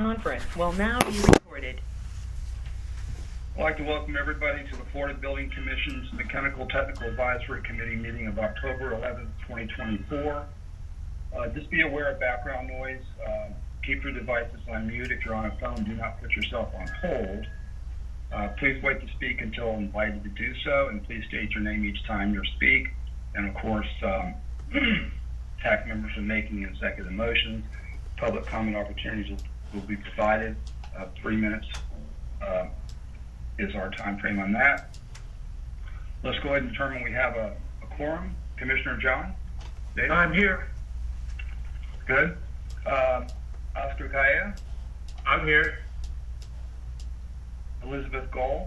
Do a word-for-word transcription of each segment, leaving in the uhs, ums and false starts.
conference will now be recorded. I'd like to welcome everybody to the Florida Building Commission's Mechanical Technical Advisory Committee meeting of October eleventh, twenty twenty-four. Uh, just be aware of background noise. Uh, keep your devices on mute. If you're on a phone, do not put yourself on hold. Uh, please wait to speak until invited to do so, and please state your name each time you speak. And of course, um, T A C members are making and seconding motions. Public comment opportunities will, will be provided. Uh, three minutes uh, is our time frame on that. Let's go ahead and determine we have a, a quorum. Commissioner John? Dave? I'm here. Good. Um, Oscar Kaya? I'm here. Elizabeth Goll?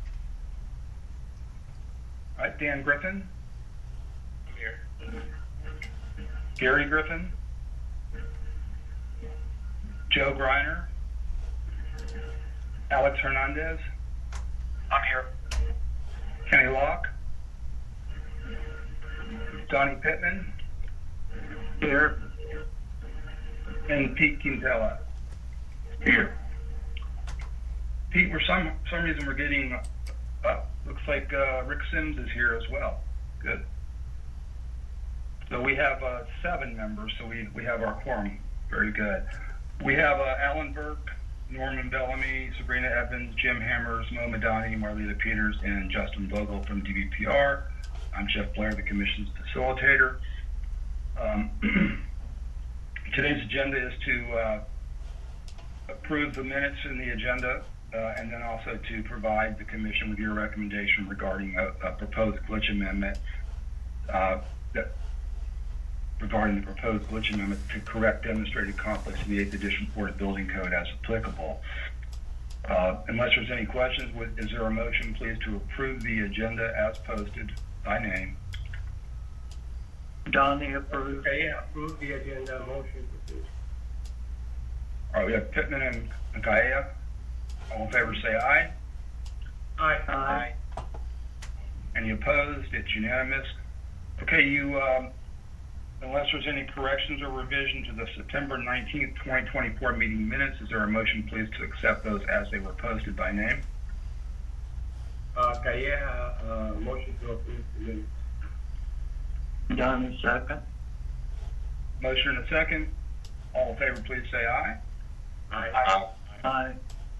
All right, Dan Griffin? I'm here. Gary Griffin? Joe Greiner? Alex Hernandez? I'm here. Kenny Locke? Donnie Pittman? Here. And Pete Quintela? Here. Pete, for some some reason we're getting, uh, looks like uh, Rick Sims is here as well. Good. So we have uh, seven members, so we, we have our quorum. Very good. We have uh, Alan Burke, Norman Bellamy, Sabrina Evans, Jim Hammers, Mo Madani, Marlita Peters, and Justin Vogel from D B P R. I'm Jeff Blair, the Commission's facilitator. Um, today's agenda is to uh, approve the minutes in the agenda, uh, and then also to provide the Commission with your recommendation regarding a, a proposed glitch amendment uh, that regarding the proposed glitch amendment to correct demonstrated conflicts in the eighth edition Florida Building Code as applicable. Uh, unless there's any questions, is there a motion, please, to approve the agenda as posted by name? Donnie approved. Okay, yeah, approve the agenda motion. All right, we have Pittman and, and Kaea. All in favor say aye. Aye. Aye. Any opposed? It's unanimous. Okay, you, um, unless there's any corrections or revision to the September nineteenth, twenty twenty-four meeting minutes, is there a motion, please, to accept those as they were posted by name? Uh, Kaea, uh, motion to approve the minutes. Donnie, second. Motion and a second. All in favor, please say aye. Aye. Aye. Aye.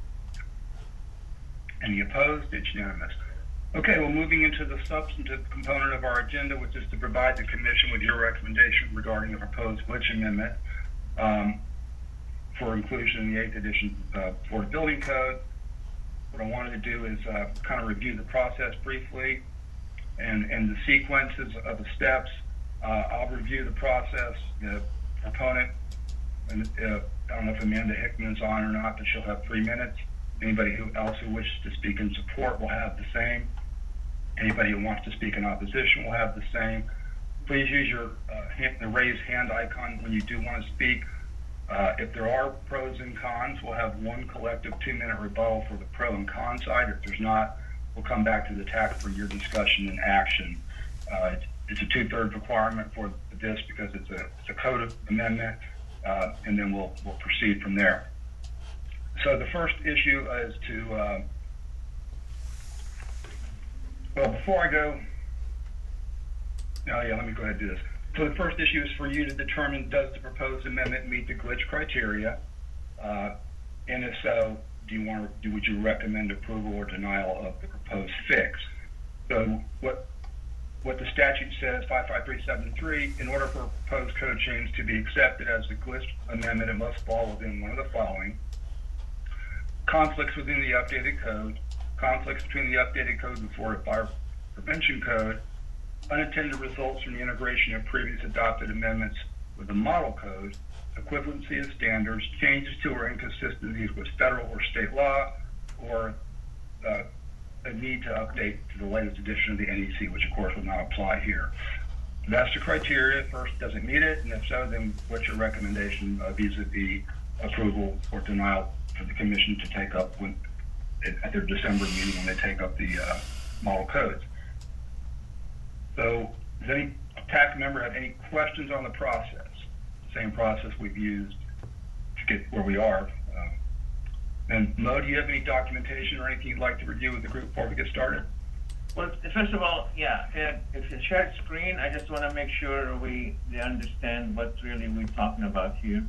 Any opposed? It's unanimous. Okay, well, moving into the substantive component of our agenda, which is to provide the Commission with your recommendation regarding the proposed glitch amendment um, for inclusion in the eighth edition uh, Florida Building Code. What I wanted to do is uh, kind of review the process briefly and, and the sequences of the steps. Uh, I'll review the process. The proponent, and uh, I don't know if Amanda Hickman's on or not, but she'll have three minutes. Anybody who else who wishes to speak in support will have the same. Anybody who wants to speak in opposition will have the same. Please use your uh, hand, the raise hand icon when you do want to speak. Uh, if there are pros and cons, we'll have one collective two-minute rebuttal for the pro and con side. If there's not, we'll come back to the T A C for your discussion and action. Uh, it's, it's a two-thirds requirement for this because it's a, it's a code amendment, uh, and then we'll, we'll proceed from there. So the first issue is to, uh, well, before I go, oh yeah, let me go ahead and do this. So the first issue is for you to determine, does the proposed amendment meet the glitch criteria? Uh, and if so, do you want to, do, would you recommend approval or denial of the proposed fix? So what, what the statute says, five five three seven three, in order for a proposed code change to be accepted as a glitch amendment, it must fall within one of the following: conflicts within the updated code, conflicts between the updated code and the Florida Fire Prevention Code, unintended results from the integration of previous adopted amendments with the model code, equivalency of standards, changes to or inconsistencies with federal or state law, or uh, a need to update to the latest edition of the N E C, which of course will not apply here. That's the criteria. First, does it meet it? And if so, then what's your recommendation uh, vis-a-vis approval or denial for the Commission to take up when, at their December meeting when they take up the uh, model codes? So does any T A C member have any questions on the process? Same process we've used to get where we are uh, And Mo, do you have any documentation or anything you'd like to review with the group before we get started? Well, first of all, yeah, if if it's shared screen, I just want to make sure we they understand what really we're talking about here.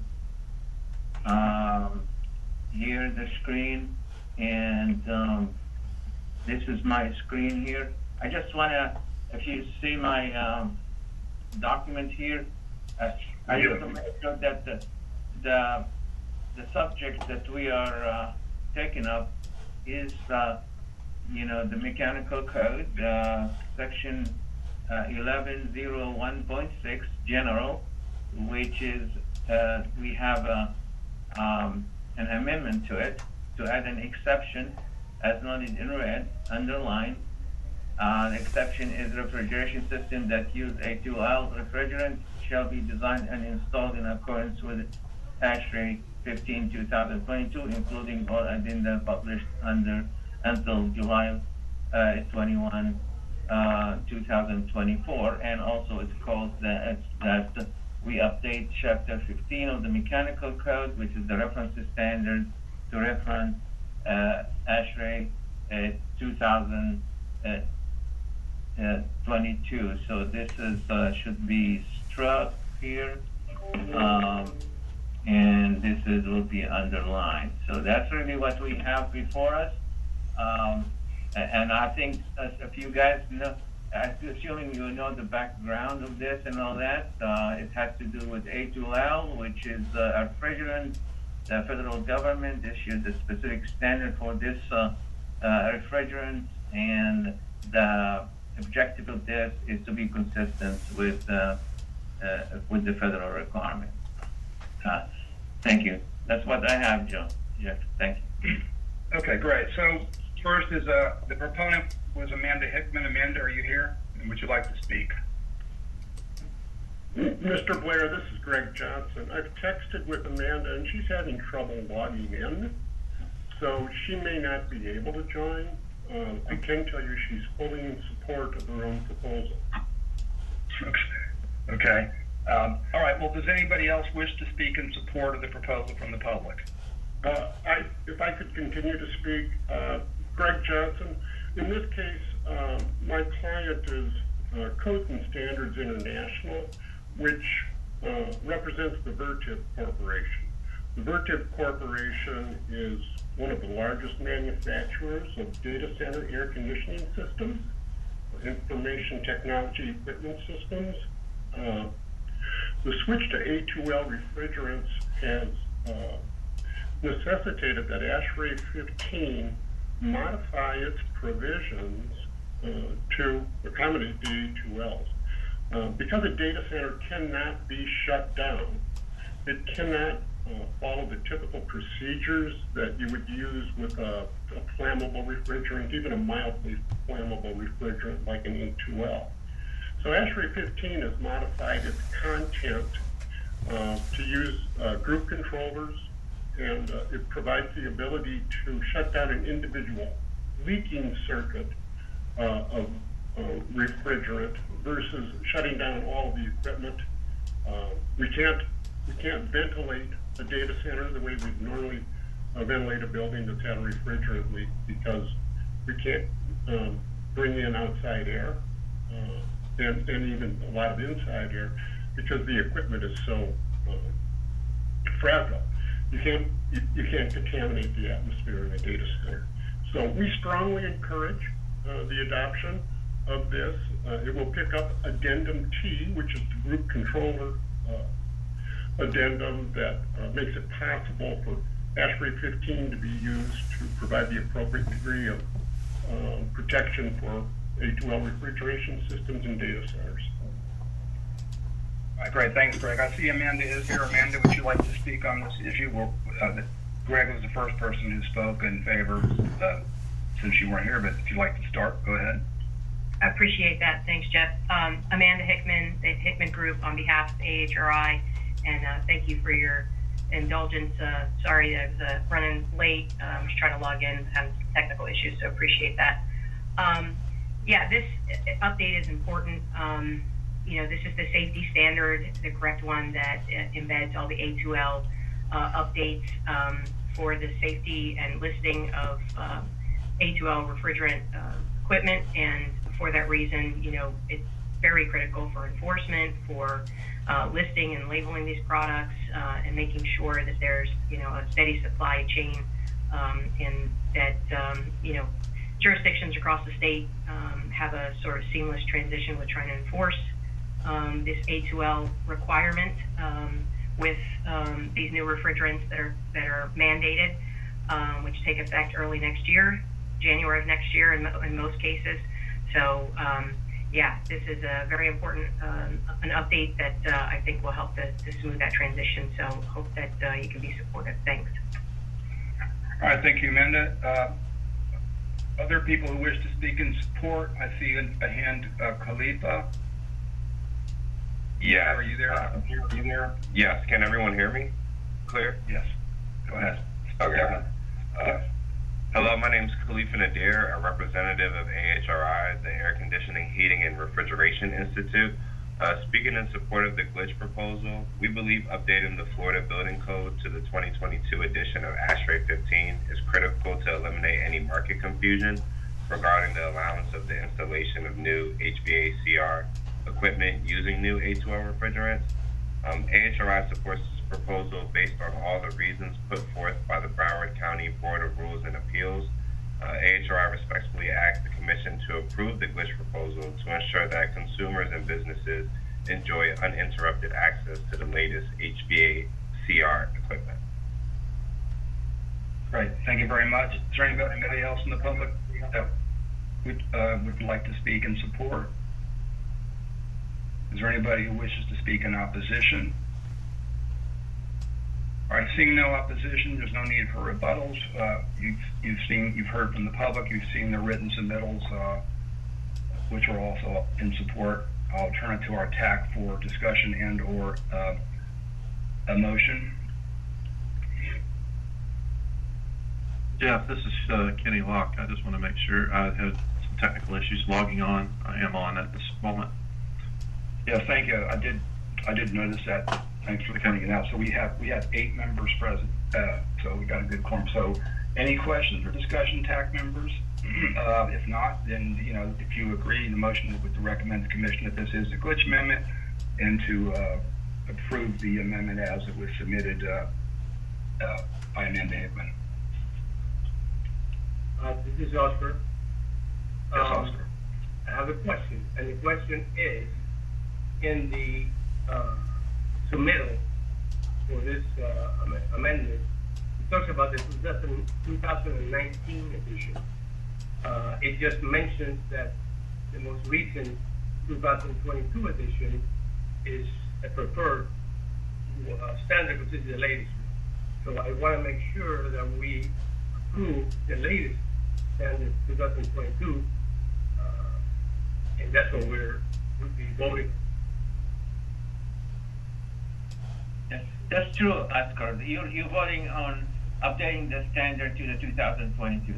Um, here's the screen, and um, this is my screen here. I just want to, if you see my um, document here, uh, I just want to make sure that the, the, the subject that we are uh, taking up is uh, you know, the mechanical code, uh, section uh, eleven oh one point six, general, which is, uh, we have a, um, an amendment to it to add an exception as noted in red, underlined. Uh, the exception is refrigeration system that use A two L refrigerant shall be designed and installed in accordance with ASHRAE fifteen two thousand twenty-two, including all addenda published under until July uh, twenty-first, uh, two thousand twenty-four, and also it calls that, that we update chapter fifteen of the mechanical code, which is the reference standard, to reference uh, ASHRAE uh, two thousand twenty-two. So this is uh, should be struck here, um, and this is will be underlined. So that's really what we have before us. Um, and I think uh, if you guys know, assuming you know the background of this and all that, uh, it has to do with A two L, which is uh, a refrigerant. The federal government issued a specific standard for this uh, uh, refrigerant, and the objective of this is to be consistent with uh, uh, with the federal requirement. Uh, thank you. That's what I have, Joe. Jeff, thank you. Okay, great. So first is uh, the proponent was Amanda Hickman. Amanda, are you here? And would you like to speak? Mister Blair, this is Greg Johnson. I've texted with Amanda, and she's having trouble logging in, so she may not be able to join. Uh, I can tell you she's fully in support of her own proposal. Okay. Um, all right. Well, does anybody else wish to speak in support of the proposal from the public? Uh, I, if I could continue to speak, uh, Greg Johnson. In this case, um, my client is uh, Codes and Standards International, which uh, represents the Vertiv Corporation. The Vertiv Corporation is one of the largest manufacturers of data center air conditioning systems, information technology equipment systems. Uh, the switch to A two L refrigerants has uh, necessitated that ASHRAE fifteen modify its provisions uh, to accommodate the A two Ls. Uh, because a data center cannot be shut down, it cannot uh, follow the typical procedures that you would use with a, a flammable refrigerant, even a mildly flammable refrigerant like an A two L. So ASHRAE fifteen has modified its content uh, to use uh, group controllers, and uh, it provides the ability to shut down an individual leaking circuit uh, of uh, refrigerant versus shutting down all of the equipment. Uh, we can't we can't ventilate a data center the way we normally uh, ventilate a building that's had a refrigerant leak, because we can't um, bring in outside air uh, and, and even a lot of inside air, because the equipment is so uh, fragile. You can't you, you can't contaminate the atmosphere in a data center. So we strongly encourage uh, the adoption of this. Uh, it will pick up addendum T, which is the group controller uh, addendum that uh, makes it possible for ASHRAE fifteen to be used to provide the appropriate degree of um, protection for A two L refrigeration systems in data centers. All right, great. Thanks, Greg. I see Amanda is here. Amanda, would you like to speak on this issue? Well, uh, Greg was the first person who spoke in favor uh, since you weren't here, but if you'd like to start, go ahead. I appreciate that. Thanks, Jeff. Um, Amanda Hickman, the Hickman Group, on behalf of A H R I, and uh, thank you for your indulgence. Uh, sorry I was uh, running late. Uh, I was trying to log in, having some technical issues, so appreciate that. Um, yeah, this update is important. Um, you know, this is the safety standard, the correct one that uh, embeds all the A two L uh, updates um, for the safety and listing of um, A two L refrigerant uh, equipment, and for that reason, you know, it's very critical for enforcement, for uh, listing and labeling these products, uh, and making sure that there's, you know, a steady supply chain, um, and that, um, you know, jurisdictions across the state um, have a sort of seamless transition with trying to enforce um, this A two L requirement um, with um, these new refrigerants that are that are mandated, um, which take effect early next year, January of next year in, in most cases. So um, yeah, this is a very important um, an update that uh, I think will help to, to smooth that transition. So hope that uh, you can be supportive. Thanks. All right, thank you, Amanda. Uh, Other people who wish to speak in support, I see a hand, uh, Khalifa. Yeah. Are you there? Are you there? Yes. Can everyone hear me? Clear? Yes. Go ahead. Okay. Uh, hello, my name is Khalifa Nadir, a representative of A H R I, the Air Conditioning, Heating, and Refrigeration Institute. Uh, speaking in support of the glitch proposal, we believe updating the Florida Building Code to the twenty twenty-two edition of ASHRAE fifteen is critical to eliminate any market confusion regarding the allowance of the installation of new H V A C R equipment using new A two L refrigerants. Um, A H R I supports this proposal based on all the reasons put forth by the Broward County Board of Rules and Appeals. Uh, A H R I respectfully asks the Commission to approve the glitch proposal to ensure that consumers and businesses enjoy uninterrupted access to the latest H V A C R equipment. Great, thank you very much. Is there anybody, anybody else in the public that would, uh, would like to speak in support? Is there anybody who wishes to speak in opposition? All right, seeing no opposition, there's no need for rebuttals. Uh, you've, you've seen, you've heard from the public, you've seen the written submittals, uh, which are also in support. I'll turn it to our T A C for discussion and or uh, a motion. Jeff, this is uh, Kenny Locke. I just want to make sure I had some technical issues logging on. I am on at this moment. Yeah, thank you. I did, I did notice that. Thanks for pointing it out. So we have we have eight members present, uh, so we got a good quorum. So, any questions or discussion, T A C members? Uh, if not, then you know if you agree, the motion would to recommend the commission that this is a glitch amendment, and to uh, approve the amendment as it was submitted uh, uh, by Amanda Hickman. Uh, this is Oscar. Yes, Um, Oscar. I have a question, and the question is, in the uh, submittal for this uh, am- amendment, it talks about the two thousand nineteen edition. Uh, it just mentions that the most recent two thousand twenty-two edition is a preferred uh, standard, which is the latest. So I want to make sure that we approve the latest standard two thousand twenty-two, uh, and that's what we're, we'll be voting. That's, that's true, Oscar. You're, you're voting on updating the standard to the two thousand twenty-two.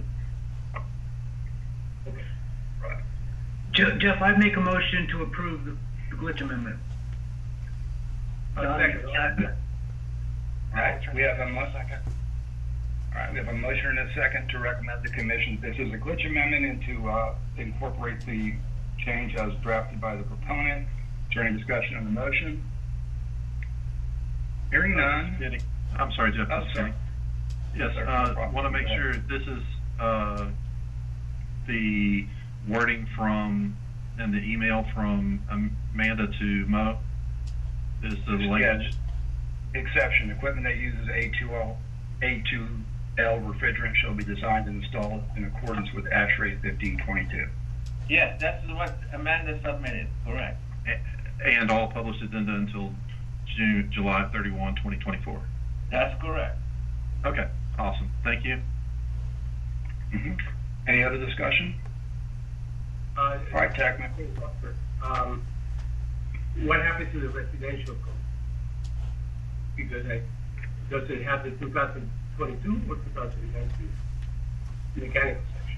Okay. Right. Je- Jeff, I'd make a motion to approve the the glitch amendment. Uh, second. All right, we have a mo- All right, we have a motion and a second to recommend the commission. This is a glitch amendment and to uh, incorporate the change as drafted by the proponent. Is there any discussion on the motion? Hearing none. Kenny, I'm sorry, Jeff. Oh, this is sorry. Kenny. Yes, Sir, no uh, problem. want to make Go ahead. sure this is uh, the wording from, and the email from Amanda to Mo is the Yeah, language. just exception, equipment that uses A two L, A two L refrigerant shall be designed and installed in accordance with ASHRAE fifteen twenty-two. Yes, that's what Amanda submitted, correct. A- And all published agenda until June, July thirty-first, twenty twenty-four. That's correct. Okay, awesome. Thank you. Mhm. Any other discussion? Uh, All right, Tackman. Um, what happened to the residential code? Because I, does it have the two thousand twenty-two or two thousand nineteen mechanical section?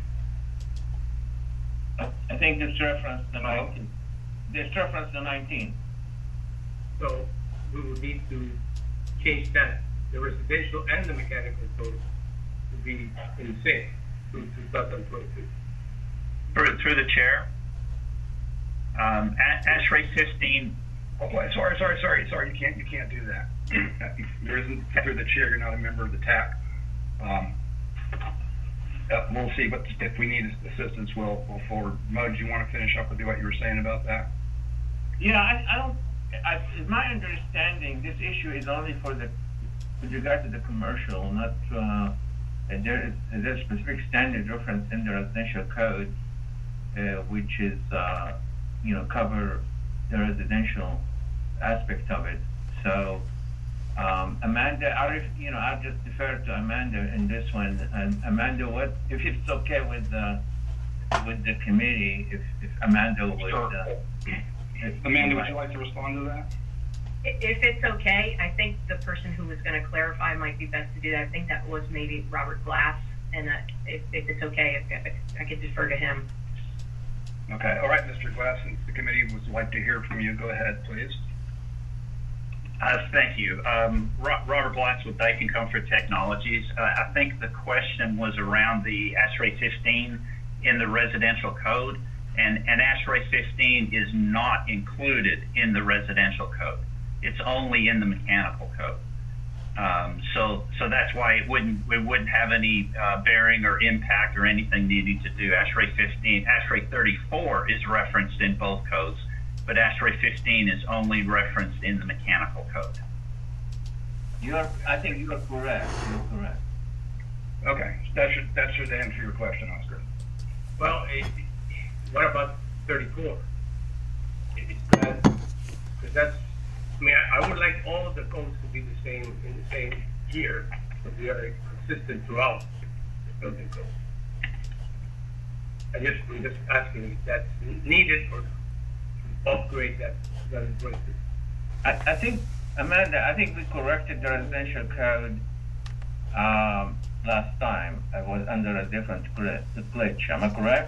I, I think this reference the nineteen. This reference the nineteen. So we would need to change that the residential and the mechanical code to be in sync to two thousand twenty-two. Through, through the chair, um, A- ASHRAE fifteen. Oh, boy, sorry, sorry, sorry, sorry, you can't, you can't do that. There isn't, through the chair, you're not a member of the T A C. Um, uh, we'll see, but if we need assistance, we'll, we'll forward. Mo, do you want to finish up with what you were saying about that? Yeah, I, I don't, I, it's my understanding, this issue is only for the, with regard to the commercial, not, uh, and there is, there's a specific standard reference in the residential code, uh, which is, uh, you know, cover the residential aspect of it. So, um, Amanda, I'll, you know, I'll just defer to Amanda in this one. And Amanda, what, if it's okay with, uh, with the committee, if, if Amanda would, Sure. uh, Amanda, would you like to respond to that? If it's okay, I think the person who was going to clarify might be best to do that. I think that was maybe Robert Glass, and uh, if, if it's okay, if, if I could defer to him. Okay, all right, Mister Glass, since the committee would like to hear from you, go ahead, please. Uh, thank you. Um, Ro- Robert Glass with Daikin Comfort Technologies. Uh, I think the question was around the ASHRAE fifteen in the residential code, and, and ASHRAE fifteen is not included in the residential code. It's only in the mechanical code. Um, so, so that's why it wouldn't, it wouldn't have any uh, bearing or impact or anything needing to do. ASHRAE fifteen, ASHRAE thirty-four is referenced in both codes, but ASHRAE fifteen is only referenced in the mechanical code. You're, I think you're correct, you're correct. Okay, that should, that should answer your question, Oscar. Well, it, what about thirty-four? Because that's, I mean, I, I would like all of the codes to be the same, in the same year, so we are consistent throughout the building code. I just, I'm just asking if that's needed or to upgrade that, that is what it is. I, I think, Amanda, I think we corrected the residential code, um, last time. I was under a different gl- glitch, am I correct?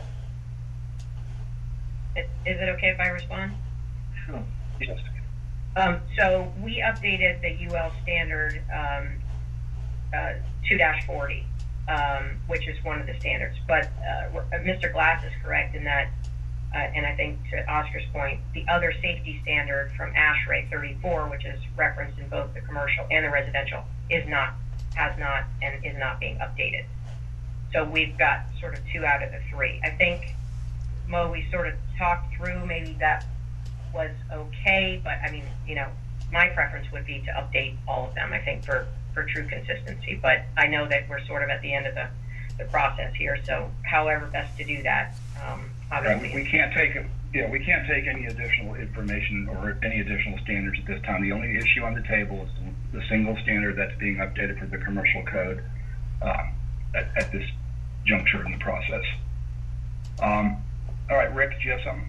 Is is it okay if I respond? Sure. Yes. Um, so we updated the U L standard um, uh, two forty, um, which is one of the standards. But uh, Mister Glass is correct in that, uh, and I think to Oscar's point, the other safety standard from ASHRAE thirty-four, which is referenced in both the commercial and the residential, is not, has not, and is not being updated. So we've got sort of two out of the three. I think, Mo, we sort of talked through maybe that was okay, but I mean, you know, my preference would be to update all of them, I think, for, for true consistency. But I know that we're sort of at the end of the, the process here, so however best to do that, um, obviously. Right, we, we can't take, yeah, we can't take any additional information or any additional standards at this time. The only issue on the table is the, the single standard that's being updated for the commercial code um, at, at this juncture in the process. Um, all right, Rick, do you have something?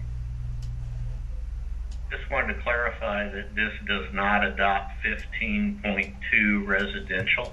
Just wanted to clarify that this does not adopt fifteen point two residential.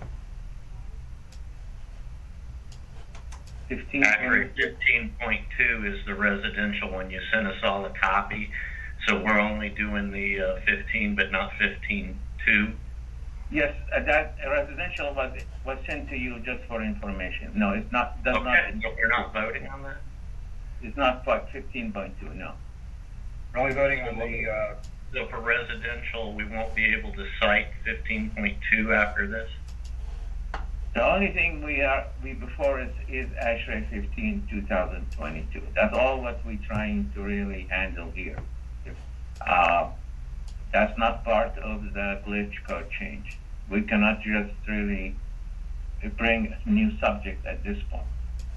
Fifteen. Actually, fifteen point two is the residential when you sent us all a copy. So we're only doing the uh, fifteen, but not fifteen two. Yes, uh, that uh, residential was, was sent to you just for information. No, it's not, does not, Okay, so we're not voting on that? it's not for fifteen point two, no. We're only voting on the, uh, So for residential, we won't be able to cite fifteen point two after this? The only thing we are, we before is, is ASHRAE fifteen, two thousand twenty-two. That's all what we're trying to really handle here. Uh, that's not part of the glitch code change. We cannot just really bring a new subject at this point.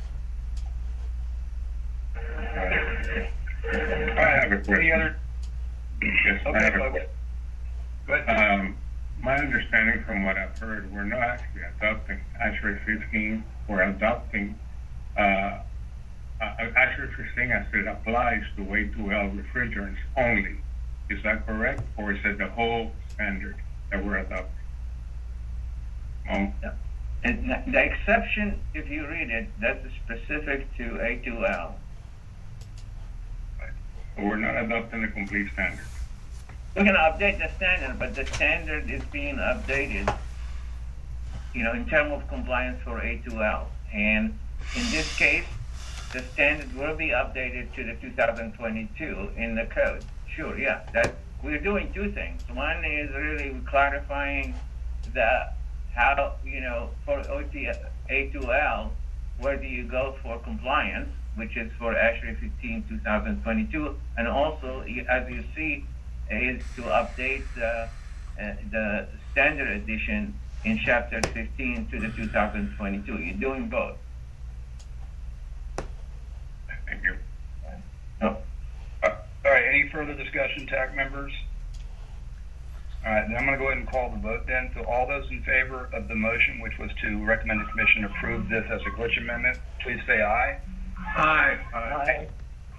I have a question. Any other? Yes, I Okay, have a go question. ahead. Go ahead. Um, my understanding from what I've heard, we're not actually adopting ASHRAE fifteen, we're adopting, uh, uh, ASHRAE fifteen as it applies to A two L refrigerants only. Is that correct? Or is it the whole standard that we're adopting? Um, And the- the exception, if you read it, that's specific to A two L. we're not adopting the complete standard. We can update the standard, but the standard is being updated you know, in terms of compliance for A two L. And in this case, the standard will be updated to the two thousand twenty-two in the code. Sure, yeah, that we're doing two things. One is really clarifying the how, you know, for O T A two L, where do you go for compliance, which is for ASHRAE fifteen two thousand twenty-two, and also, as you see, is to update the, uh, the standard edition in chapter fifteen to the two thousand twenty-two. You're doing both. Thank you. No. Uh, All right, any further discussion, T A C members? All right, then I'm going to go ahead and call the vote then. So all those in favor of the motion, which was to recommend the commission approve this as a glitch amendment, please say aye. Aye. Aye.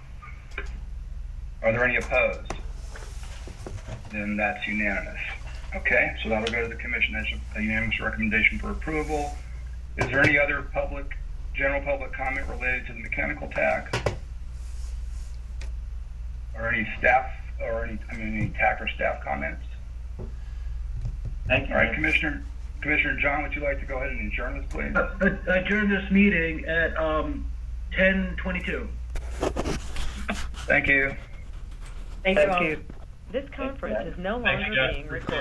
Are there any opposed? Then that's unanimous. Okay, so that'll go to the commission as a unanimous recommendation for approval. Is there any other public, general public comment related to the mechanical tax? Or any staff, or any, I mean, any T A C or staff comments? Thank you. All right, Commissioner, Commissioner John, would you like to go ahead and adjourn this, please? Uh, uh, Adjourn this meeting at, um, ten twenty-two. Thank you. Thank you all. This conference is no longer being recorded.